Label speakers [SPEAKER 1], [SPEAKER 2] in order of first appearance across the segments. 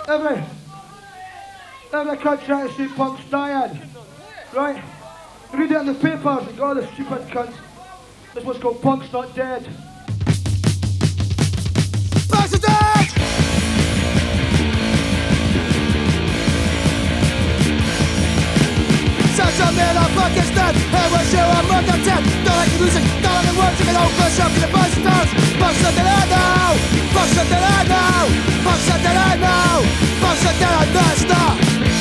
[SPEAKER 1] Every cunt trying to say punk's dying. Right? Read it in the papers and got all the stupid cunts. This one's called Punk's Not Dead.
[SPEAKER 2] Punk's Not Dead! Such a man, I'm fucking stunned. Hey, what's your I'm on the 10. Don't like the music, don't like the words. You can all push up in the bus stops. Punk's Not Dead, I know. Punk's Not Dead, I know. Punk's Not Dead, I know. Punk's Not Dead, I know. Stop.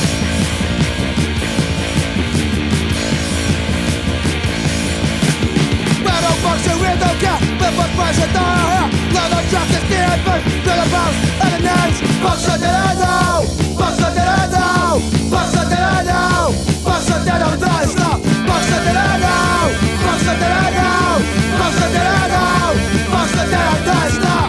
[SPEAKER 2] Function, we don't care, but what price it down here? Blood on track is the effort, build a bounce, and the names. Punk's Not Dead, I know. Punk's Not Dead, I know. Punk's Not Dead, I know. Punk's Not Dead, I know. Stop. Punk's Not Dead, I know. Punk's Not Dead, I know. Punk's Not Dead, I know. Punk's Not Dead, I know. Stop.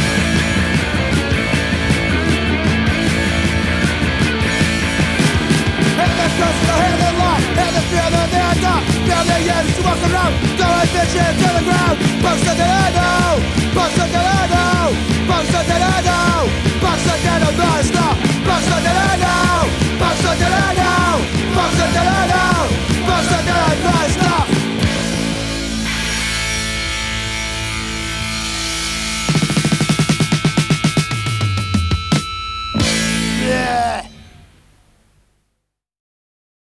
[SPEAKER 2] And the trust, the head of the law, and the fear that they are not. Feel the years to walk around, don't let bitches to the ground. Punk's Not Dead, I know. Punk's Not Dead, I know. Punk's Not Dead, I know. Punk's Not Dead, I know. Stop. Punk's Not Dead, I know. Punk's Not Dead, I know.